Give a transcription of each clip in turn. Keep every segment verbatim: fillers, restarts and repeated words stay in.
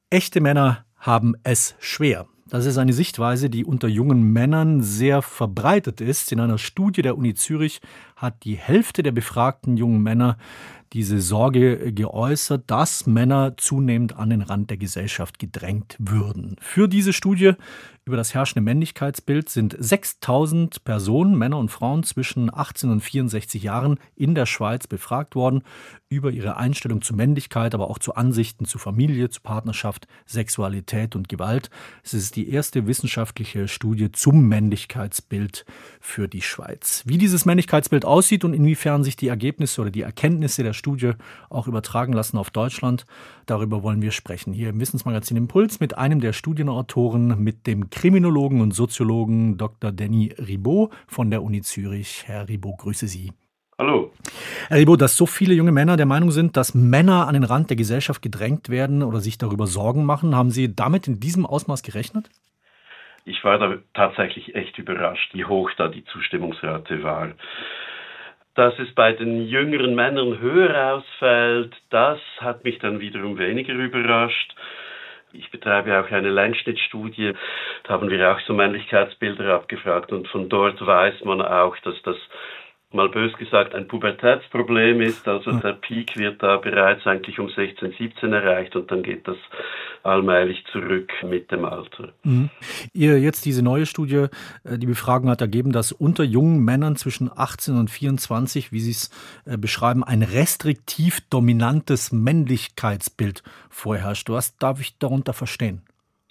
Echte Männer haben es schwer. Das ist eine Sichtweise, die unter jungen Männern sehr verbreitet ist. In einer Studie der Uni Zürich hat die Hälfte der befragten jungen Männer diese Sorge geäußert, dass Männer zunehmend an den Rand der Gesellschaft gedrängt würden. Für diese Studie über das herrschende Männlichkeitsbild sind sechstausend Personen, Männer und Frauen zwischen achtzehn und vierundsechzig Jahren in der Schweiz befragt worden über ihre Einstellung zu Männlichkeit, aber auch zu Ansichten zu Familie, zu Partnerschaft, Sexualität und Gewalt. Es ist die erste wissenschaftliche Studie zum Männlichkeitsbild für die Schweiz. Wie dieses Männlichkeitsbild aussieht und inwiefern sich die Ergebnisse oder die Erkenntnisse der Studie auch übertragen lassen auf Deutschland, darüber wollen wir sprechen. Hier im Wissensmagazin Impuls mit einem der Studienautoren, mit dem Kriminologen und Soziologen Doktor Denis Ribot von der Uni Zürich. Herr Ribot, grüße Sie. Hallo. Herr Ribot, dass so viele junge Männer der Meinung sind, dass Männer an den Rand der Gesellschaft gedrängt werden oder sich darüber Sorgen machen, haben Sie damit in diesem Ausmaß gerechnet? Ich war da tatsächlich echt überrascht, wie hoch da die Zustimmungsrate war. Dass es bei den jüngeren Männern höher ausfällt, das hat mich dann wiederum weniger überrascht. Ich betreibe auch eine Längsschnittstudie, da haben wir auch so Männlichkeitsbilder abgefragt und von dort weiß man auch, dass das mal bös gesagt ein Pubertätsproblem ist, also der Peak wird da bereits eigentlich um sechzehn, siebzehn erreicht und dann geht das allmählich zurück mit dem Alter. Mhm. Ihr jetzt diese neue Studie, die Befragung hat ergeben, dass unter jungen Männern zwischen achtzehn und vierundzwanzig, wie Sie es beschreiben, ein restriktiv dominantes Männlichkeitsbild vorherrscht. Was darf ich darunter verstehen?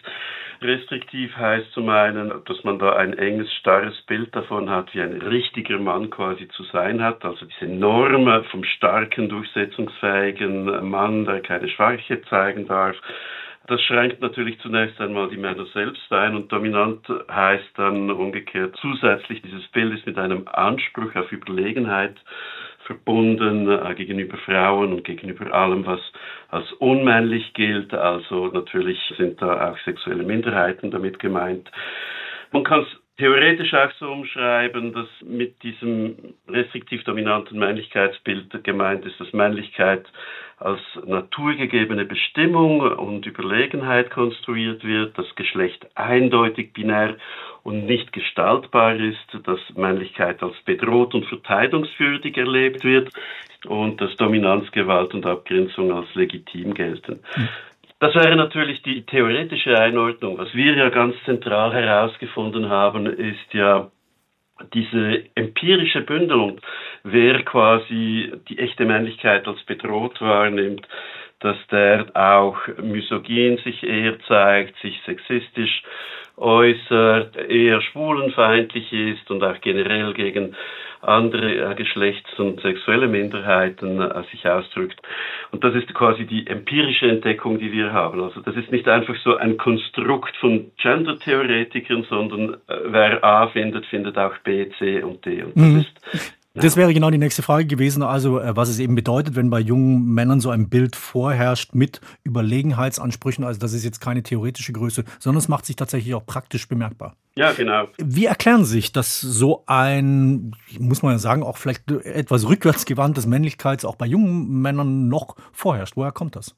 Restriktiv heißt zum einen, dass man da ein enges, starres Bild davon hat, wie ein richtiger Mann quasi zu sein hat. Also diese Norm vom starken, durchsetzungsfähigen Mann, der keine Schwäche zeigen darf. Das schränkt natürlich zunächst einmal die Männer selbst ein und dominant heißt dann umgekehrt zusätzlich, dieses Bild ist mit einem Anspruch auf Überlegenheit verbunden äh, gegenüber Frauen und gegenüber allem, was als unmännlich gilt. Also natürlich sind da auch sexuelle Minderheiten damit gemeint. Man kann es theoretisch auch so umschreiben, dass mit diesem restriktiv dominanten Männlichkeitsbild gemeint ist, dass Männlichkeit als naturgegebene Bestimmung und Überlegenheit konstruiert wird, dass Geschlecht eindeutig binär und nicht gestaltbar ist, dass Männlichkeit als bedroht und verteidigungswürdig erlebt wird und dass Dominanz, Gewalt und Abgrenzung als legitim gelten. Mhm. Das wäre natürlich die theoretische Einordnung. Was wir ja ganz zentral herausgefunden haben, ist ja diese empirische Bündelung, wer quasi die echte Männlichkeit als bedroht wahrnimmt, dass der auch misogyn sich eher zeigt, sich sexistisch äußert, eher schwulenfeindlich ist und auch generell gegen andere Geschlechts- und sexuelle Minderheiten äh, sich ausdrückt. Und das ist quasi die empirische Entdeckung, die wir haben. Also das ist nicht einfach so ein Konstrukt von Gender-Theoretikern, sondern äh, wer A findet, findet auch B, C und D. Und das mhm. ist Das wäre genau die nächste Frage gewesen, also was es eben bedeutet, wenn bei jungen Männern so ein Bild vorherrscht mit Überlegenheitsansprüchen. Also das ist jetzt keine theoretische Größe, sondern es macht sich tatsächlich auch praktisch bemerkbar. Ja, genau. Wie erklären Sie sich, dass so ein, muss man ja sagen, auch vielleicht etwas rückwärtsgewandtes Männlichkeits auch bei jungen Männern noch vorherrscht? Woher kommt das?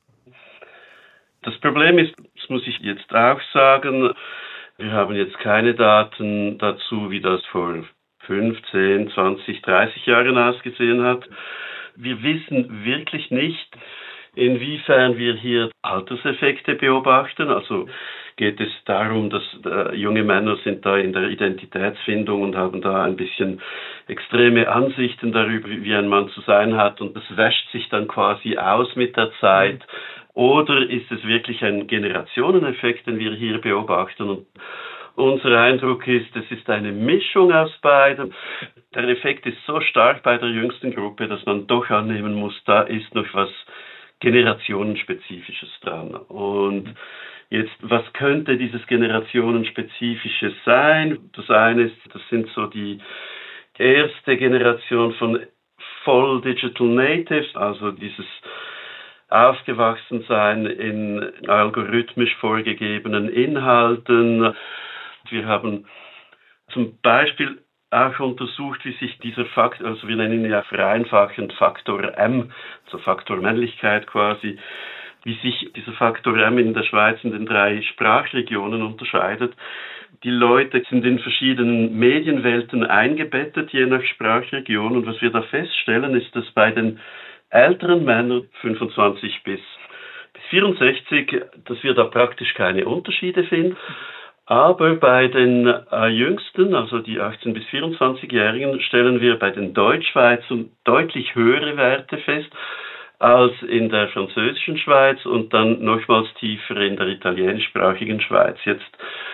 Das Problem ist, das muss ich jetzt auch sagen, wir haben jetzt keine Daten dazu, wie das vor fünfzehn, zwanzig, dreißig Jahren ausgesehen hat. Wir wissen wirklich nicht, inwiefern wir hier Alterseffekte beobachten. Also geht es darum, dass äh, junge Männer sind da in der Identitätsfindung und haben da ein bisschen extreme Ansichten darüber, wie ein Mann zu sein hat und das wäscht sich dann quasi aus mit der Zeit. Oder ist es wirklich ein Generationeneffekt, den wir hier beobachten? Und unser Eindruck ist, es ist eine Mischung aus beidem. Der Effekt ist so stark bei der jüngsten Gruppe, dass man doch annehmen muss, da ist noch was Generationenspezifisches dran. Und jetzt, was könnte dieses Generationenspezifische sein? Das eine ist, das sind so die erste Generation von Voll Digital Natives, also dieses Aufgewachsensein in algorithmisch vorgegebenen Inhalten. Wir haben zum Beispiel auch untersucht, wie sich dieser Faktor, also wir nennen ihn ja vereinfachend Faktor M, also Faktor Männlichkeit quasi, wie sich dieser Faktor M in der Schweiz in den drei Sprachregionen unterscheidet. Die Leute sind in verschiedenen Medienwelten eingebettet, je nach Sprachregion. Und was wir da feststellen, ist, dass bei den älteren Männern, fünfundzwanzig bis vierundsechzig, dass wir da praktisch keine Unterschiede finden. Aber bei den äh, Jüngsten, also die achtzehn- bis vierundzwanzigjährigen, stellen wir bei den Deutschschweizern deutlich höhere Werte fest als in der französischen Schweiz und dann nochmals tiefer in der italienischsprachigen Schweiz. Jetzt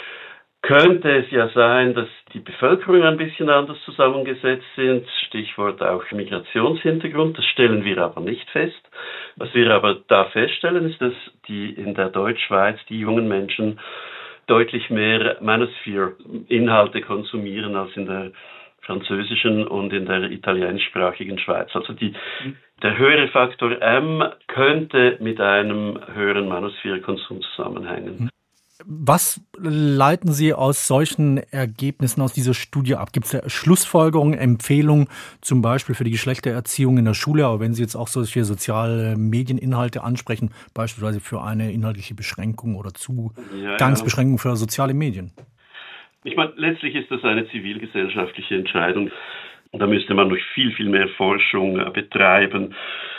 könnte es ja sein, dass die Bevölkerung ein bisschen anders zusammengesetzt sind, Stichwort auch Migrationshintergrund, das stellen wir aber nicht fest. Was wir aber da feststellen, ist, dass die in der Deutschschweiz, die jungen Menschen, deutlich mehr Manosphere-Inhalte konsumieren als in der französischen und in der italienischsprachigen Schweiz. Also die, der höhere Faktor M könnte mit einem höheren Manosphere-Konsum zusammenhängen. Was leiten Sie aus solchen Ergebnissen aus dieser Studie ab? Gibt es da Schlussfolgerungen, Empfehlungen, zum Beispiel für die Geschlechtererziehung in der Schule? Aber wenn Sie jetzt auch solche soziale Medieninhalte ansprechen, beispielsweise für eine inhaltliche Beschränkung oder Zugangsbeschränkung für soziale Medien? Ich meine, letztlich ist das eine zivilgesellschaftliche Entscheidung. Da müsste man noch viel, viel mehr Forschung betreiben.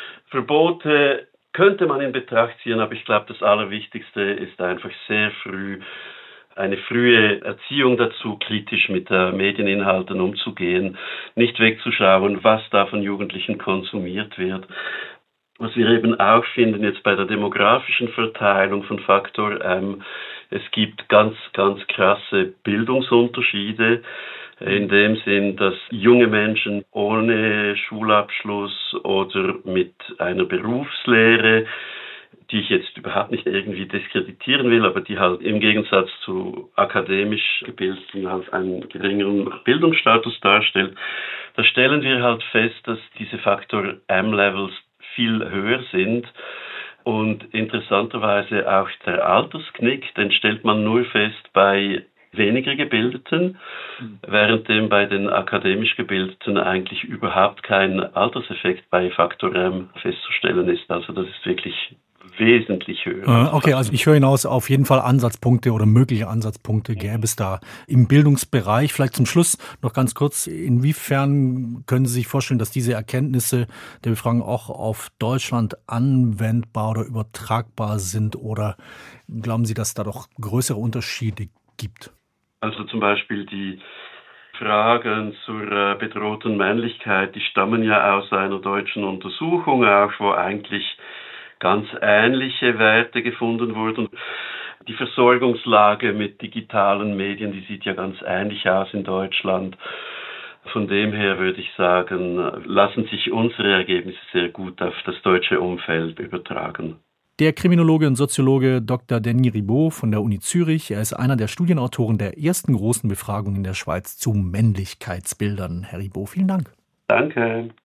Verbote könnte man in Betracht ziehen, aber ich glaube, das Allerwichtigste ist einfach sehr früh eine frühe Erziehung dazu, kritisch mit äh, Medieninhalten umzugehen, nicht wegzuschauen, was da von Jugendlichen konsumiert wird. Was wir eben auch finden jetzt bei der demografischen Verteilung von Faktor M, es gibt ganz, ganz krasse Bildungsunterschiede. In dem Sinn, dass junge Menschen ohne Schulabschluss oder mit einer Berufslehre, die ich jetzt überhaupt nicht irgendwie diskreditieren will, aber die halt im Gegensatz zu akademisch Gebildeten halt einen geringeren Bildungsstatus darstellt, da stellen wir halt fest, dass diese Faktor M-Levels viel höher sind. Und interessanterweise auch der Altersknick, den stellt man nur fest bei weniger Gebildeten, währenddem bei den akademisch Gebildeten eigentlich überhaupt kein Alterseffekt bei Faktor M festzustellen ist. Also das ist wirklich wesentlich höher. Okay, also ich höre hinaus, auf jeden Fall Ansatzpunkte oder mögliche Ansatzpunkte gäbe es da im Bildungsbereich. Vielleicht zum Schluss noch ganz kurz, inwiefern können Sie sich vorstellen, dass diese Erkenntnisse der Befragung auch auf Deutschland anwendbar oder übertragbar sind, oder glauben Sie, dass da doch größere Unterschiede gibt? Also zum Beispiel die Fragen zur bedrohten Männlichkeit, die stammen ja aus einer deutschen Untersuchung, auch wo eigentlich ganz ähnliche Werte gefunden wurden. Die Versorgungslage mit digitalen Medien, die sieht ja ganz ähnlich aus in Deutschland. Von dem her würde ich sagen, lassen sich unsere Ergebnisse sehr gut auf das deutsche Umfeld übertragen. Der Kriminologe und Soziologe Doktor Denis Ribot von der Uni Zürich, er ist einer der Studienautoren der ersten großen Befragung in der Schweiz zu Männlichkeitsbildern. Herr Ribot, vielen Dank. Danke.